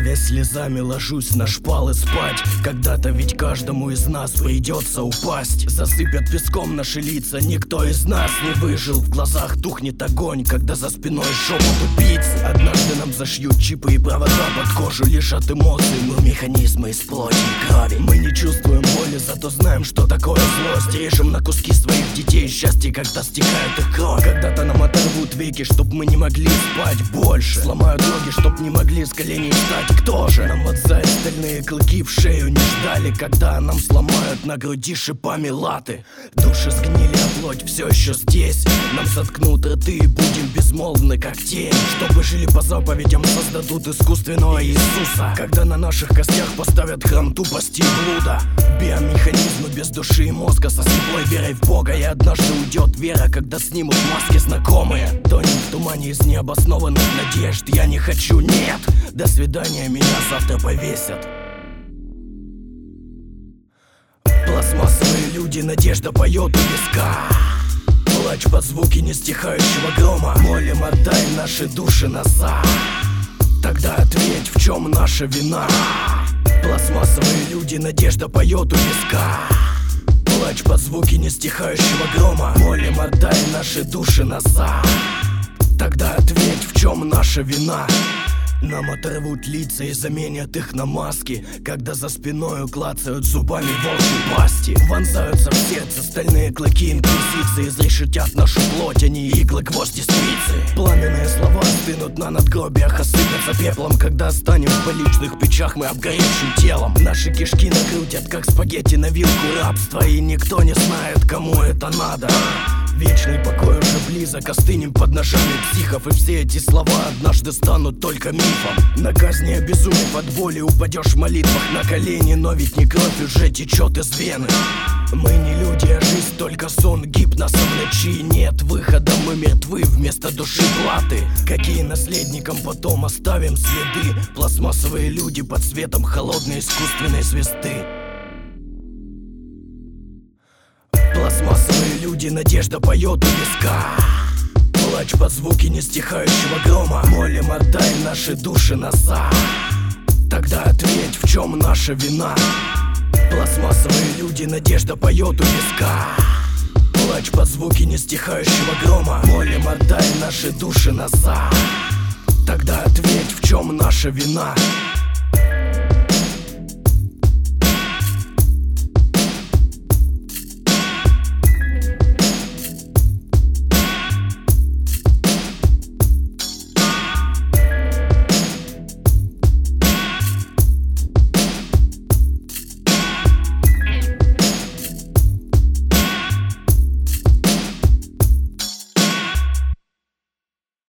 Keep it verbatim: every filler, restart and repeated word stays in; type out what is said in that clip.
Давясь слезами, ложусь на шпалы спать. Когда-то ведь каждому из нас придется упасть. Засыпят песком наши лица, никто из нас не выжил. В глазах тухнет огонь, когда за спиной шепот убийц. Однажды нам зашьют чипы и провода под кожу. Лишат эмоций, мы механизмы из плоти и крови. Мы не чувствуем боли, зато знаем, что такое злость. Режем на куски своих детей счастье, когда стекает их кровь. Когда-то нам оторвут веки, чтоб мы не могли спать больше. Сломают ноги, чтоб не могли с коленей встать. Кто же? Нам вонзают стальные клыки в шею. Не ждали, когда нам сломают на груди шипами латы. Души сгнили, а плоть все еще здесь. Нам соткнут рты и будем безмолвны, как тень. Чтобы жили по заповедям, создадут искусственного Иисуса. Когда на наших костях поставят храм тупости и блуда. Биомеханизмы без души и мозга, со слепой верой в Бога. И однажды уйдет вера, когда снимут маски знакомые. Тонем в тумане из необоснованных надежд. Я не хочу, нет. До свидания, меня завтра повесят. Пластмассовые люди, надежда поет у виска. Плач под звуки нестихающего грома. Молим, отдай наши души назад. Тогда ответь, в чем наша вина. Пластмассовые люди, надежда поет у виска. Плач под звуки нестихающего грома. Молим, отдай наши души назад. Тогда ответь, в чем наша вина. Нам оторвут лица и заменят их на маски. Когда за спиною клацают зубами волчьи пасти. Вонзаются в сердце стальные клыки инквизиции. Изрешетят нашу плоть, они иглы, гвозди, спицы. Пламенные слова стынут на надгробиях, осыпятся пеплом. Когда станем в больничных печах мы обгоревшим телом. Наши кишки накрутят, как спагетти на вилку рабства. И никто не знает, кому это надо. Вечный покой уже близок, остынем под ножами психов. И все эти слова однажды станут только мифом. На казни обезумев от боли, упадешь в молитвах на колени. Но ведь не кровь уже течет из вены. Мы не люди, а жизнь только сон, гипносом ночи. Нет выхода, мы мертвы вместо души платы. Какие наследникам потом оставим следы? Пластмассовые люди под светом холодной искусственной звезды. Пластмассовые люди, надежда поет у виска. Плач под звуки нестихающего грома. Молим, отдай наши души назад. Тогда ответь, в чем наша вина. Пластмассовые люди, надежда поет у виска. Плач под звуки нестихающего грома. Молим, отдай наши души назад. Тогда ответь, в чем наша вина.